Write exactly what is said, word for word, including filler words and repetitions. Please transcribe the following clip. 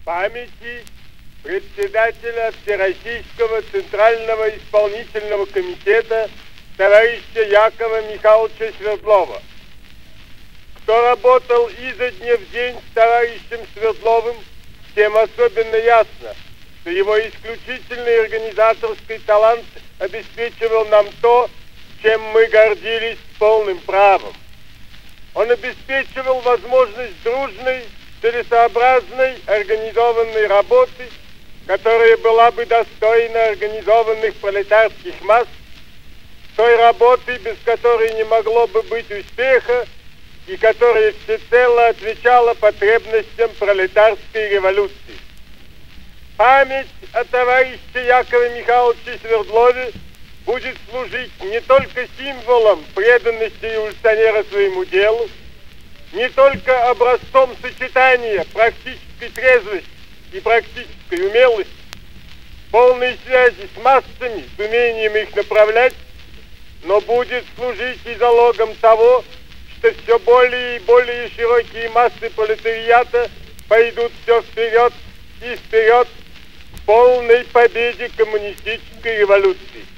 памяти председателя Всероссийского Центрального исполнительного комитета товарища Якова Михайловича Свердлова. Кто работал изо дня в день с товарищем Свердловым, тем особенно ясно, что его исключительный организаторский талант обеспечивал нам то, чем мы гордились полным правом. Он обеспечивал возможность дружной, целесообразной, организованной работы, которая была бы достойна организованных пролетарских масс, той работы, без которой не могло бы быть успеха, и которая всецело отвечала потребностям пролетарской революции. Память о товарище Якове Михайловиче Свердлове будет служить не только символом преданности революционера своему делу, не только образцом сочетания практической трезвости и практической умелости, полной связи с массами, с умением их направлять, но будет служить и залогом того, что все более и более широкие массы пролетариата пойдут все вперед и вперед к полной победе коммунистической революции.